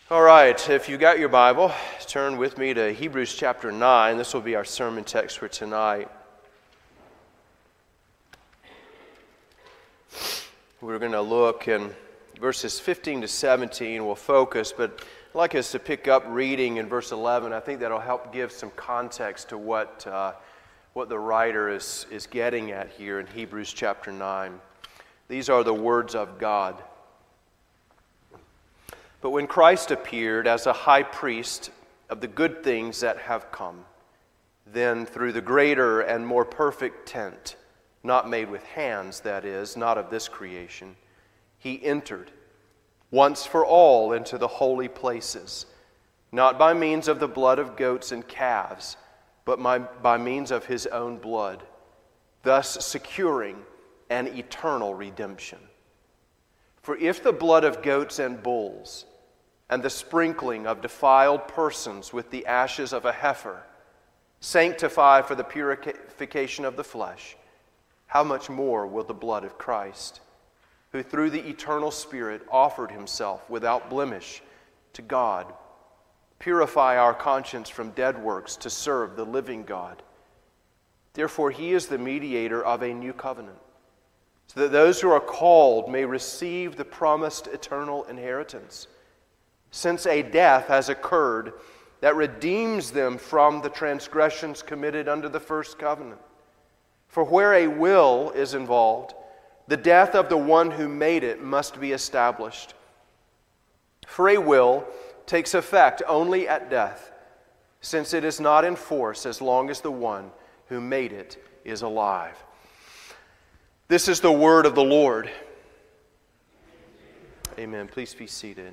All right, if you got your Bible, turn with me to Hebrews chapter 9. This will be our sermon text for tonight. We're going to look in verses 15 to 17. We'll focus, but I'd like us to pick up reading in verse 11. I think that'll help give some context to what the writer is getting at here in Hebrews chapter 9. These are the words of God. But when Christ appeared as a high priest of the good things that have come, then through the greater and more perfect tent, not made with hands, that is, not of this creation, he entered once for all into the holy places, not by means of the blood of goats and calves, but by means of his own blood, thus securing an eternal redemption. For if the blood of goats and bulls and the sprinkling of defiled persons with the ashes of a heifer sanctify for the purification of the flesh, how much more will the blood of Christ, who through the eternal Spirit offered himself without blemish to God, purify our conscience from dead works to serve the living God? Therefore he is the mediator of a new covenant, so that those who are called may receive the promised eternal inheritance, since a death has occurred that redeems them from the transgressions committed under the first covenant. For where a will is involved, the death of the one who made it must be established. For a will takes effect only at death, since it is not in force as long as the one who made it is alive. This is the word of the Lord. Amen. Please be seated.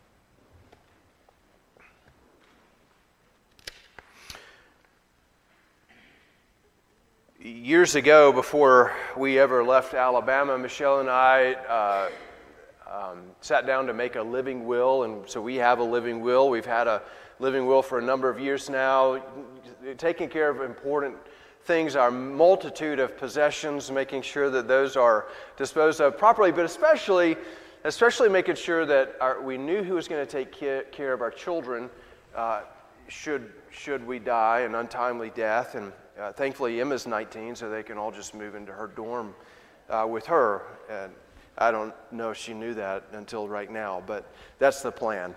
Years ago, before we ever left Alabama, Michelle and I sat down to make a living will, and so we have a living will. We've had a living will for a number of years now, taking care of important things, our multitude of possessions, making sure that those are disposed of properly, but especially making sure that we knew who was going to take care of our children should we die an untimely death. And thankfully Emma's 19, so they can all just move into her dorm with her. And I don't know if she knew that until right now, but that's the plan.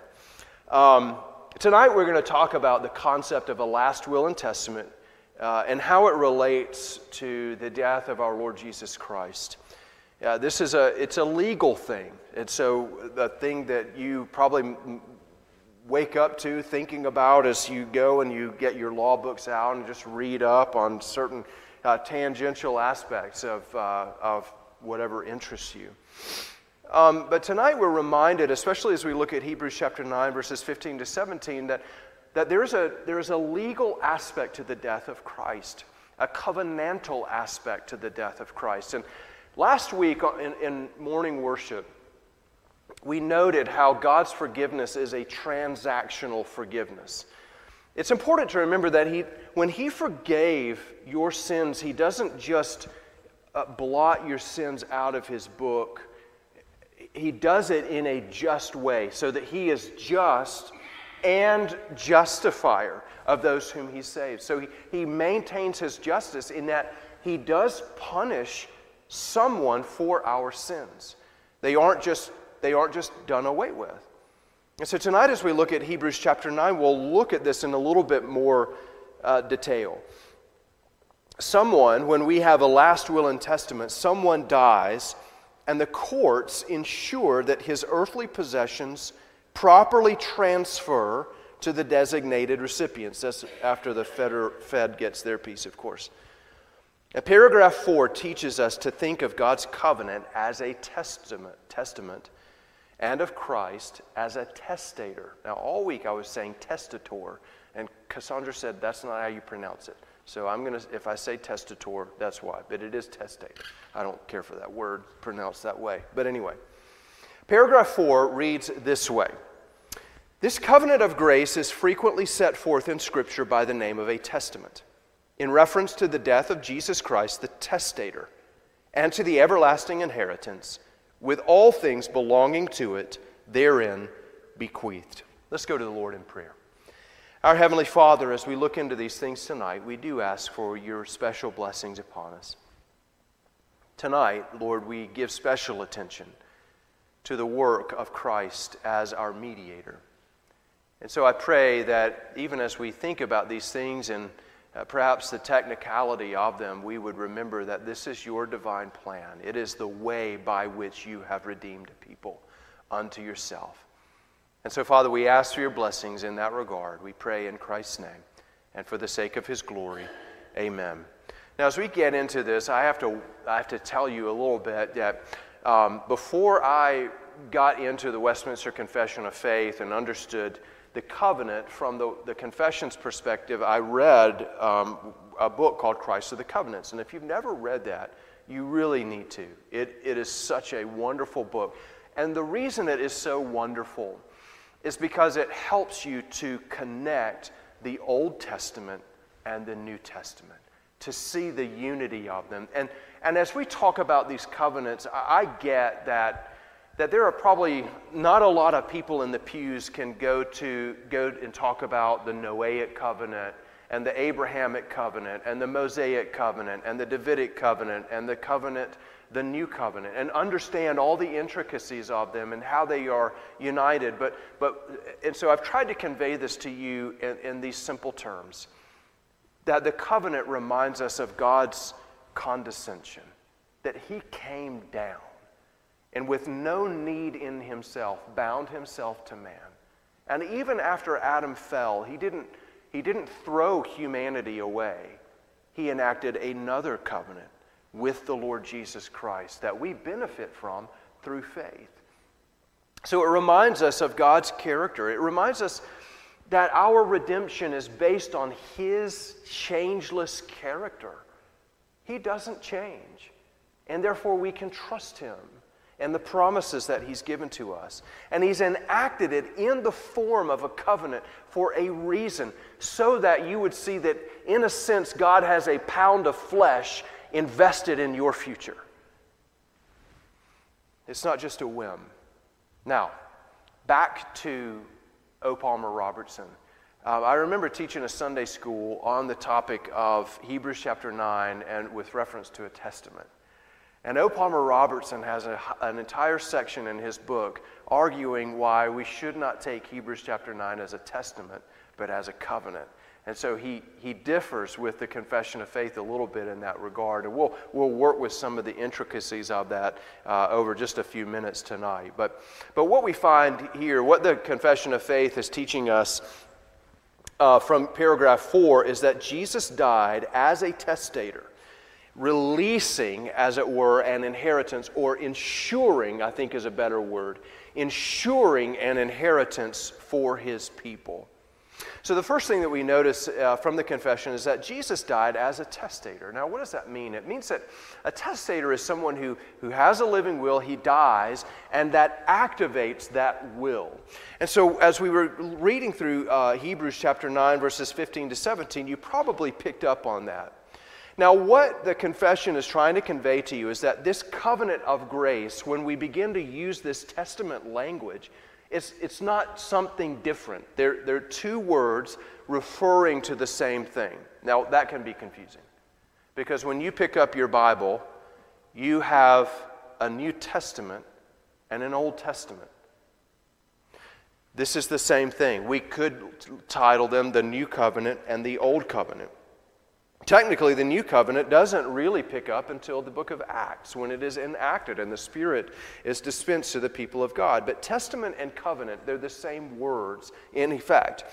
Tonight we're going to talk about the concept of a last will and testament and how it relates to the death of our Lord Jesus Christ. It's a legal thing. It's a thing that you probably wake up to thinking about as you go and you get your law books out and just read up on certain tangential aspects of whatever interests you. But tonight we're reminded, especially as we look at Hebrews chapter 9, verses 15 to 17, that there is a legal aspect to the death of Christ, a covenantal aspect to the death of Christ. And last week in morning worship, we noted how God's forgiveness is a transactional forgiveness. It's important to remember that when He forgave your sins, He doesn't just blot your sins out of His book. He does it in a just way, so that He is just and justifier of those whom He saves. So He maintains His justice in that He does punish someone for our sins. They aren't just done away with. And so tonight as we look at Hebrews chapter 9, we'll look at this in a little bit more detail. When we have a last will and testament, someone dies and the courts ensure that his earthly possessions properly transfer to the designated recipients. That's after the Fed gets their piece, of course. Paragraph 4 teaches us to think of God's covenant as a testament and of Christ as a testator. Now, all week I was saying testator, and Cassandra said that's not how you pronounce it. So if I say testator, that's why. But it is testator. I don't care for that word pronounced that way. But anyway, paragraph 4 reads this way. This covenant of grace is frequently set forth in Scripture by the name of a testament, in reference to the death of Jesus Christ, the testator, and to the everlasting inheritance, with all things belonging to it therein bequeathed. Let's go to the Lord in prayer. Our Heavenly Father, as we look into these things tonight, we do ask for your special blessings upon us. Tonight, Lord, we give special attention to the work of Christ as our mediator. And so I pray that even as we think about these things and perhaps the technicality of them, we would remember that this is your divine plan. It is the way by which you have redeemed people unto yourself. And so, Father, we ask for your blessings in that regard. We pray in Christ's name and for the sake of his glory. Amen. Now, as we get into this, I have to tell you a little bit that before I got into the Westminster Confession of Faith and understood the covenant from the confession's perspective, I read a book called Christ of the Covenants. And if you've never read that, you really need to. It is such a wonderful book. And the reason it is so wonderful is because it helps you to connect the Old Testament and the New Testament, to see the unity of them. And as we talk about these covenants, I get that there are probably not a lot of people in the pews can go and talk about the Noahic covenant and the Abrahamic covenant and the Mosaic covenant and the Davidic covenant and the New Covenant, and understand all the intricacies of them and how they are united. And so I've tried to convey this to you in these simple terms, that the covenant reminds us of God's condescension, that he came down and with no need in himself bound himself to man. And even after Adam fell, he didn't throw humanity away. He enacted another covenant with the Lord Jesus Christ that we benefit from through faith. So it reminds us of God's character. It reminds us that our redemption is based on his changeless character. He doesn't change, and therefore we can trust him and the promises that he's given to us. And he's enacted it in the form of a covenant for a reason, so that you would see that, in a sense, God has a pound of flesh invested in your future. It's not just a whim. Now, back to O. Palmer Robertson. I remember teaching a Sunday school on the topic of Hebrews chapter 9 and with reference to a testament. And O. Palmer Robertson has an entire section in his book arguing why we should not take Hebrews chapter 9 as a testament, but as a covenant. And so he differs with the Confession of Faith a little bit in that regard. And we'll work with some of the intricacies of that over just a few minutes tonight. But what we find here, what the Confession of Faith is teaching us from paragraph 4 is that Jesus died as a testator, releasing, as it were, an inheritance, or ensuring, I think is a better word, ensuring an inheritance for his people. So the first thing that we notice from the confession is that Jesus died as a testator. Now, what does that mean? It means that a testator is someone who has a living will, he dies, and that activates that will. And so as we were reading through Hebrews chapter 9, verses 15 to 17, you probably picked up on that. Now, what the confession is trying to convey to you is that this covenant of grace, when we begin to use this testament language, it's not something different. They're two words referring to the same thing. Now, that can be confusing, because when you pick up your Bible, you have a New Testament and an Old Testament. This is the same thing. We could title them the New Covenant and the Old Covenant. Technically, the New Covenant doesn't really pick up until the book of Acts, when it is enacted and the Spirit is dispensed to the people of God. But testament and covenant, they're the same words in effect.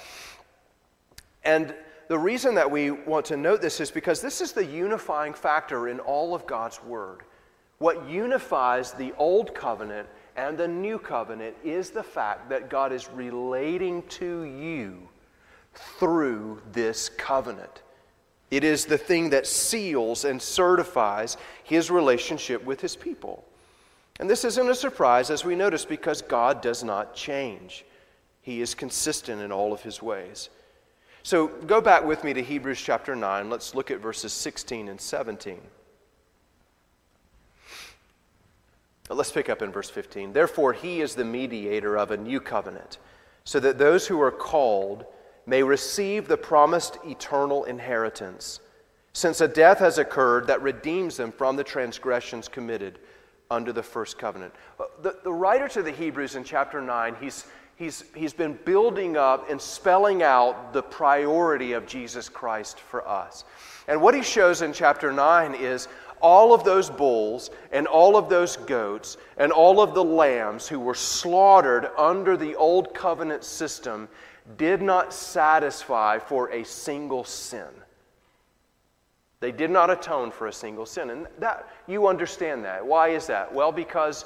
And the reason that we want to note this is because this is the unifying factor in all of God's Word. What unifies the Old Covenant and the New Covenant is the fact that God is relating to you through this covenant. It is the thing that seals and certifies his relationship with his people. And this isn't a surprise, as we notice, because God does not change. He is consistent in all of his ways. So go back with me to Hebrews chapter 9. Let's look at verses 16 and 17. But let's pick up in verse 15. Therefore, he is the mediator of a new covenant, so that those who are called may receive the promised eternal inheritance, since a death has occurred that redeems them from the transgressions committed under the first covenant. The writer to the Hebrews in chapter 9, he's been building up and spelling out the priority of Jesus Christ for us. And what he shows in chapter 9 is all of those bulls and all of those goats and all of the lambs who were slaughtered under the old covenant system did not satisfy for a single sin. They did not atone for a single sin. And that you understand that. Why is that? Well, because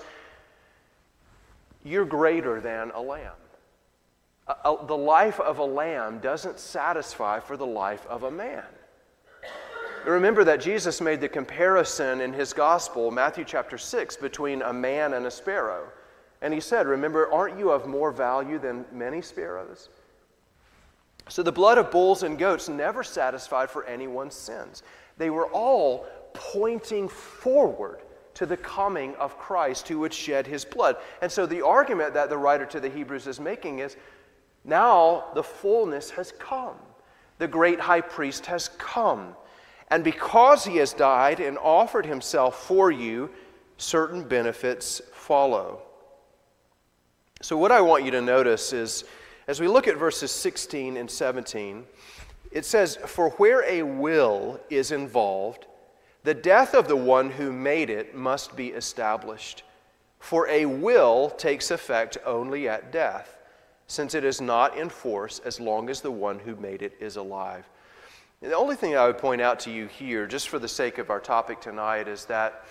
you're greater than a lamb. The life of a lamb doesn't satisfy for the life of a man. Remember that Jesus made the comparison in his gospel, Matthew chapter 6, between a man and a sparrow. And he said, remember, aren't you of more value than many sparrows? So the blood of bulls and goats never satisfied for anyone's sins. They were all pointing forward to the coming of Christ who would shed his blood. And so the argument that the writer to the Hebrews is making is, now the fullness has come. The great high priest has come. And because he has died and offered himself for you, certain benefits follow. So what I want you to notice is, as we look at verses 16 and 17, it says, "For where a will is involved, the death of the one who made it must be established. For a will takes effect only at death, since it is not in force as long as the one who made it is alive." And the only thing I would point out to you here, just for the sake of our topic tonight, is that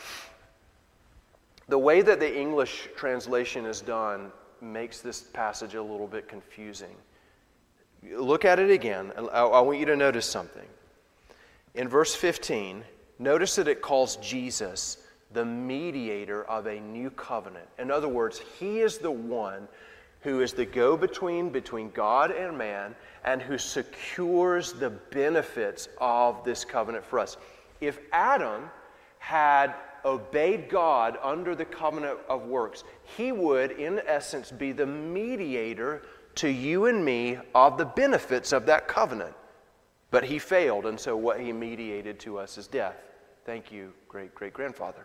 the way that the English translation is done makes this passage a little bit confusing. Look at it again. I want you to notice something. In verse 15, notice that it calls Jesus the mediator of a new covenant. In other words, he is the one who is the go-between between God and man and who secures the benefits of this covenant for us. If Adam had obeyed God under the covenant of works, he would, in essence, be the mediator to you and me of the benefits of that covenant. But he failed, and so what he mediated to us is death. Thank you, great-great-grandfather.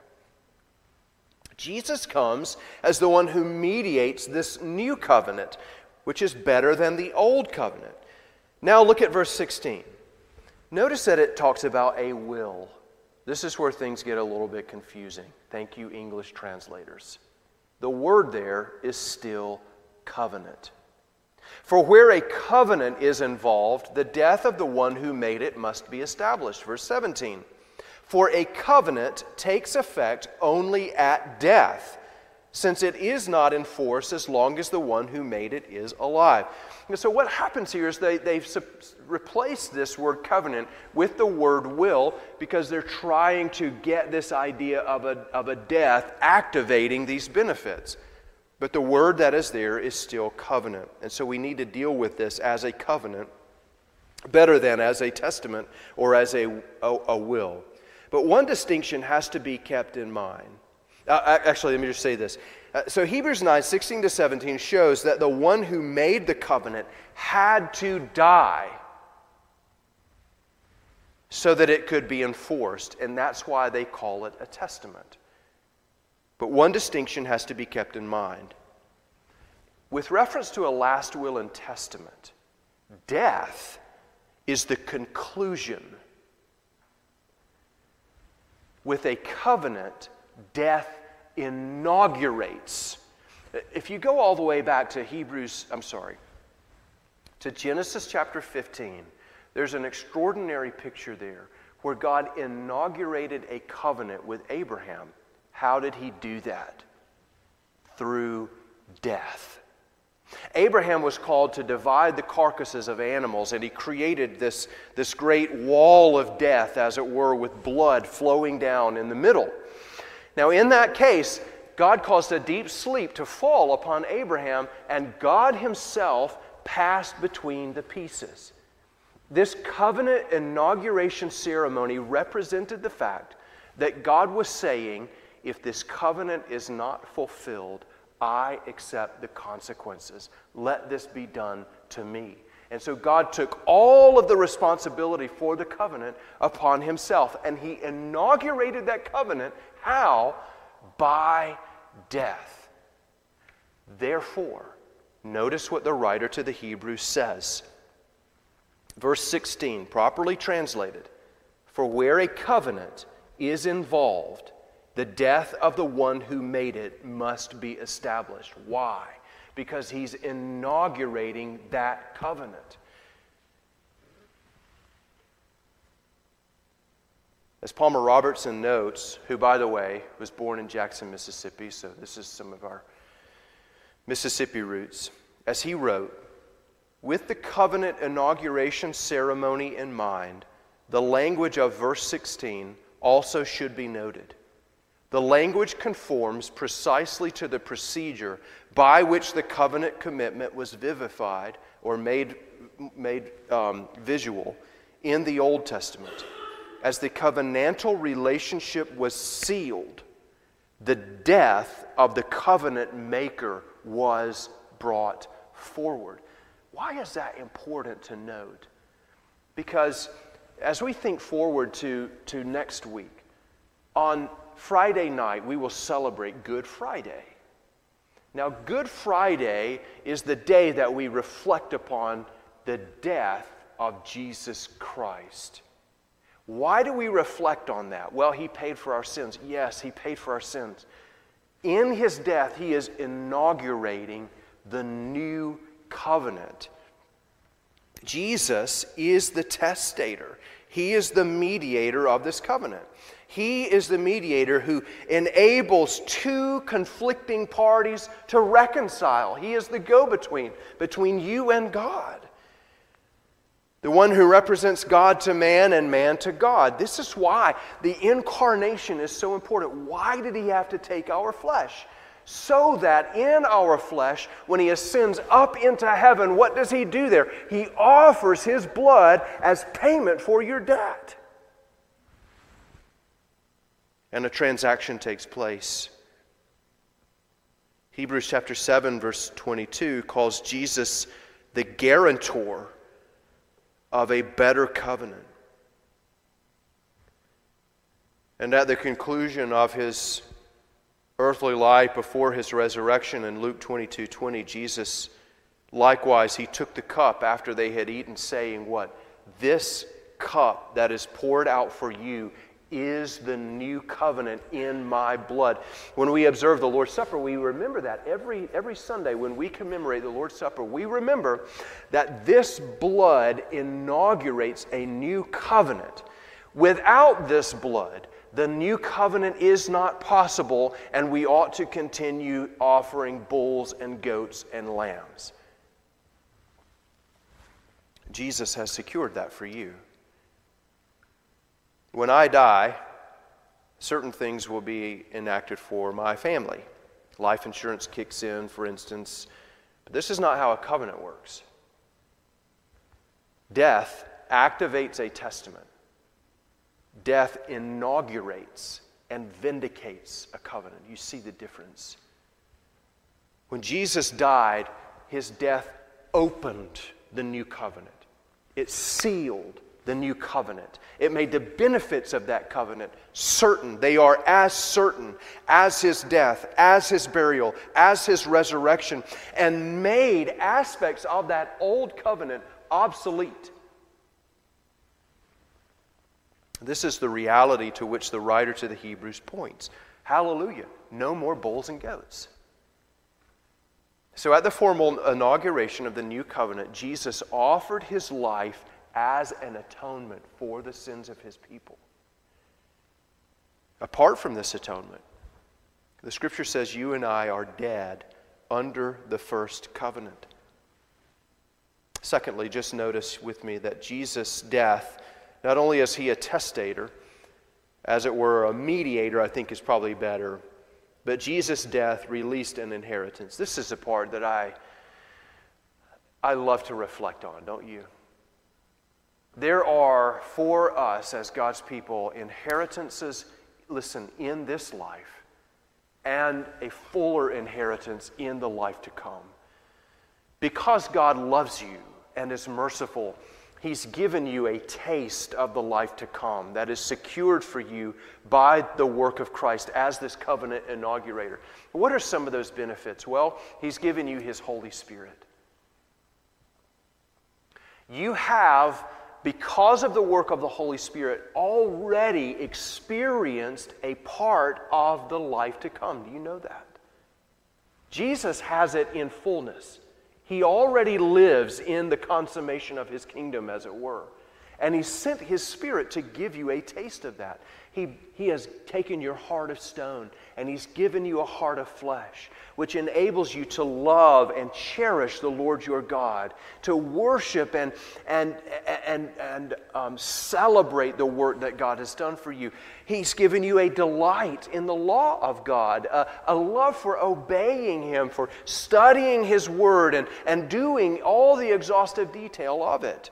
Jesus comes as the one who mediates this new covenant, which is better than the old covenant. Now look at verse 16. Notice that it talks about a will. This is where things get a little bit confusing. Thank you, English translators. The word there is still covenant. For where a covenant is involved, the death of the one who made it must be established. Verse 17. For a covenant takes effect only at death, since it is not in force as long as the one who made it is alive. And so what happens here is they've replaced this word covenant with the word will because they're trying to get this idea of a death activating these benefits. But the word that is there is still covenant. And so we need to deal with this as a covenant better than as a testament or as a will. But one distinction has to be kept in mind. Actually, let me just say this. So Hebrews 9, 16 to 17 shows that the one who made the covenant had to die so that it could be enforced. And that's why they call it a testament. But one distinction has to be kept in mind. With reference to a last will and testament, death is the conclusion. With a covenant, death inaugurates. If you go all the way back to to Genesis chapter 15, there's an extraordinary picture there where God inaugurated a covenant with Abraham. How did he do that? Through death. Abraham was called to divide the carcasses of animals, and he created this great wall of death, as it were, with blood flowing down in the middle. Now, in that case, God caused a deep sleep to fall upon Abraham, and God himself passed between the pieces. This covenant inauguration ceremony represented the fact that God was saying, if this covenant is not fulfilled, I accept the consequences. Let this be done to me. And so God took all of the responsibility for the covenant upon himself, and he inaugurated that covenant. How? By death. Therefore, notice what the writer to the Hebrews says. Verse 16, properly translated, for where a covenant is involved, the death of the one who made it must be established. Why? Because he's inaugurating that covenant. As Palmer Robertson notes, who, by the way, was born in Jackson, Mississippi, so this is some of our Mississippi roots, as he wrote, with the covenant inauguration ceremony in mind, the language of verse 16 also should be noted. The language conforms precisely to the procedure by which the covenant commitment was vivified or made visual in the Old Testament. As the covenantal relationship was sealed, the death of the covenant maker was brought forward. Why is that important to note? Because as we think forward to next week, on Friday night we will celebrate Good Friday. Now, Good Friday is the day that we reflect upon the death of Jesus Christ. Why do we reflect on that? Well, he paid for our sins. Yes, he paid for our sins. In his death, he is inaugurating the new covenant. Jesus is the testator. He is the mediator of this covenant. He is the mediator who enables two conflicting parties to reconcile. He is the go-between between you and God. The one who represents God to man and man to God. This is why the incarnation is so important. Why did he have to take our flesh? So that in our flesh, when he ascends up into heaven, what does he do there? He offers his blood as payment for your debt. And a transaction takes place. Hebrews chapter 7, verse 22 calls Jesus the guarantor of a better covenant. And at the conclusion of his earthly life before his resurrection in Luke 22:20, Jesus likewise, he took the cup after they had eaten, saying what? This cup that is poured out for you is the new covenant in my blood. When we observe the Lord's Supper, we remember that every Sunday when we commemorate the Lord's Supper, we remember that this blood inaugurates a new covenant. Without this blood, the new covenant is not possible, and we ought to continue offering bulls and goats and lambs. Jesus has secured that for you. When I die, certain things will be enacted for my family. Life insurance kicks in, for instance. But this is not how a covenant works. Death activates a testament. Death inaugurates and vindicates a covenant. You see the difference. When Jesus died, his death opened the new covenant. It sealed the new covenant. It made the benefits of that covenant certain. They are as certain as his death, as his burial, as his resurrection, and made aspects of that old covenant obsolete. This is the reality to which the writer to the Hebrews points. Hallelujah. No more bulls and goats. So at the formal inauguration of the new covenant, Jesus offered his life as an atonement for the sins of his people. Apart from this atonement, the Scripture says you and I are dead under the first covenant. Secondly, just notice with me that Jesus' death, not only is he a testator, as it were a mediator, I think is probably better, but Jesus' death released an inheritance. This is the part that I love to reflect on, don't you? There are, for us as God's people, inheritances, listen, in this life, and a fuller inheritance in the life to come. Because God loves you and is merciful, He's given you a taste of the life to come that is secured for you by the work of Christ as this covenant inaugurator. What are some of those benefits? Well, He's given you His Holy Spirit. You have, because of the work of the Holy Spirit, already experienced a part of the life to come. Do you know that? Jesus has it in fullness. He already lives in the consummation of His kingdom, as it were. And He sent His Spirit to give you a taste of that. He has taken your heart of stone and He's given you a heart of flesh, which enables you to love and cherish the Lord your God, to worship and celebrate the work that God has done for you. He's given you a delight in the law of God, a love for obeying Him, for studying His Word and doing all the exhaustive detail of it.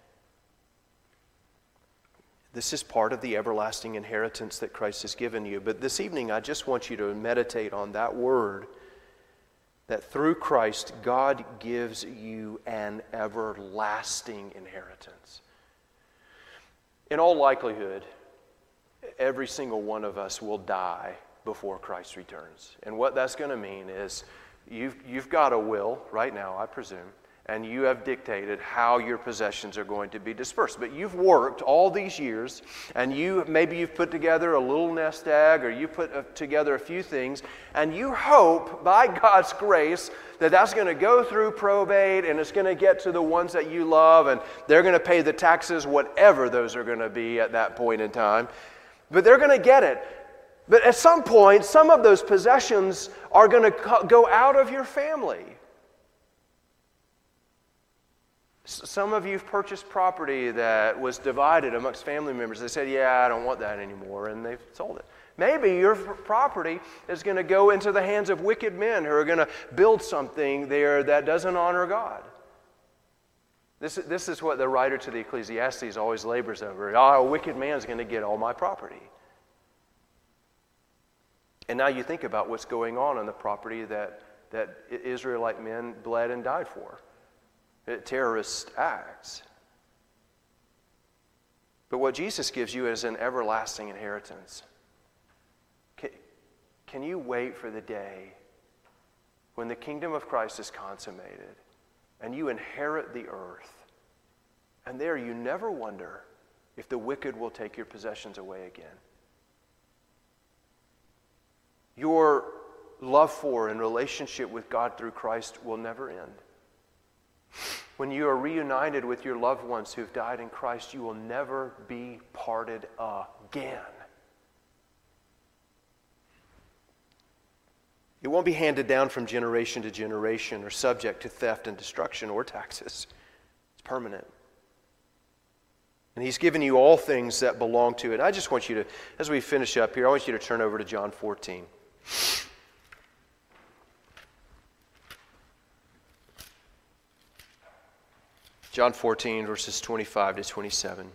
This is part of the everlasting inheritance that Christ has given you. But this evening, I just want you to meditate on that word, that through Christ, God gives you an everlasting inheritance. In all likelihood, every single one of us will die before Christ returns. And what that's going to mean is you've got a will right now, I presume, and you have dictated how your possessions are going to be dispersed. But you've worked all these years, and maybe you've put together a little nest egg, or you put together a few things, and you hope, by God's grace, that that's going to go through probate, and it's going to get to the ones that you love, and they're going to pay the taxes, whatever those are going to be at that point in time. But they're going to get it. But at some point, some of those possessions are going to go out of your family. Some of you have purchased property that was divided amongst family members. They said, yeah, I don't want that anymore, and they've sold it. Maybe your property is going to go into the hands of wicked men who are going to build something there that doesn't honor God. This is what the writer to the Ecclesiastes always labors over. A wicked man is going to get all my property. And now you think about what's going on the property that Israelite men bled and died for. Terrorist acts. But what Jesus gives you is an everlasting inheritance. Can you wait for the day when the kingdom of Christ is consummated and you inherit the earth, and there you never wonder if the wicked will take your possessions away again? Your love for and relationship with God through Christ will never end. When you are reunited with your loved ones who've died in Christ, you will never be parted again. It won't be handed down from generation to generation or subject to theft and destruction or taxes. It's permanent. And He's given you all things that belong to it. I just want you to, as we finish up here, I want you to turn over to John 14. John 14, verses 25 to 27.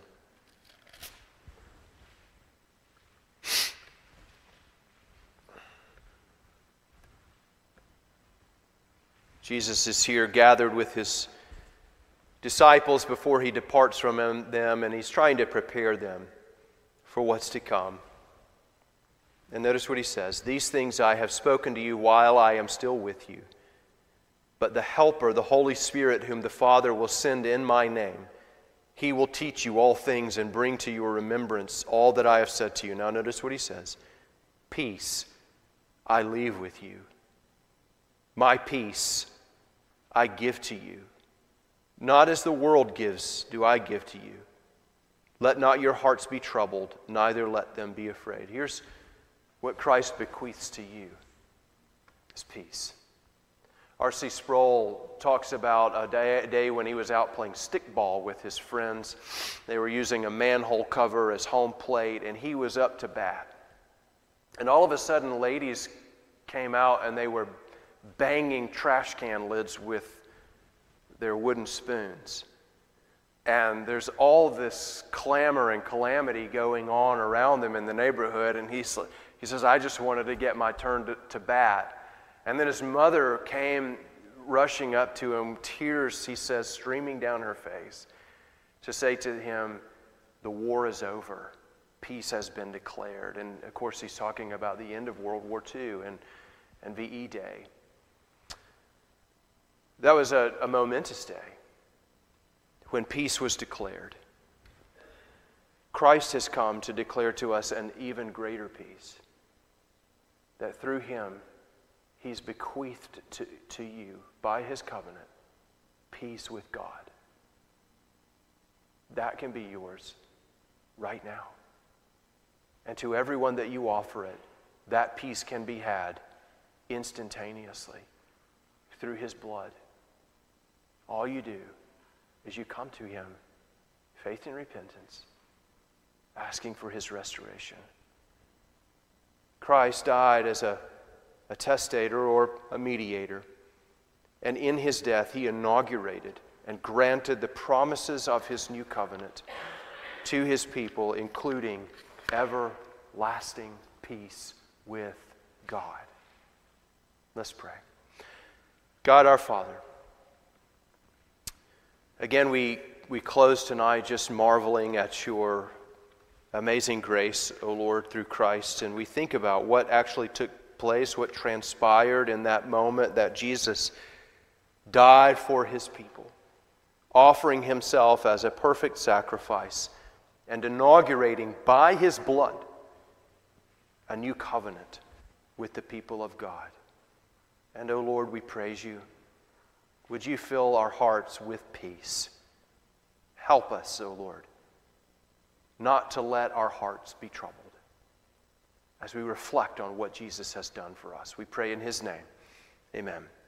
Jesus is here gathered with His disciples before He departs from them, and He's trying to prepare them for what's to come. And notice what He says. These things I have spoken to you while I am still with you. But the Helper, the Holy Spirit, whom the Father will send in my name, He will teach you all things and bring to your remembrance all that I have said to you. Now notice what He says. Peace I leave with you. My peace I give to you. Not as the world gives do I give to you. Let not your hearts be troubled, neither let them be afraid. Here's what Christ bequeaths to you. Is peace. R.C. Sproul talks about a day when he was out playing stickball with his friends. They were using a manhole cover as home plate, and he was up to bat. And all of a sudden, ladies came out and they were banging trash can lids with their wooden spoons. And there's all this clamor and calamity going on around them in the neighborhood, and He says, I just wanted to get my turn to bat. And then his mother came rushing up to him, tears, he says, streaming down her face, to say to him, the war is over. Peace has been declared. And of course, he's talking about the end of World War II and VE Day. That was a momentous day when peace was declared. Christ has come to declare to us an even greater peace, that through him, he's bequeathed to you by his covenant peace with God. That can be yours right now. And to everyone that you offer it, that peace can be had instantaneously through his blood. All you do is you come to him, faith and repentance, asking for his restoration. Christ died as a testator or a mediator, and in his death he inaugurated and granted the promises of his new covenant to his people, including everlasting peace with God. Let's pray. God our Father, again we close tonight just marveling at your amazing grace, O Lord, through Christ, and we think about what actually took place, what transpired in that moment that Jesus died for his people, offering himself as a perfect sacrifice and inaugurating by his blood a new covenant with the people of God. And, O Lord, we praise you. Would you fill our hearts with peace? Help us, O Lord, not to let our hearts be troubled as we reflect on what Jesus has done for us. We pray in his name. Amen.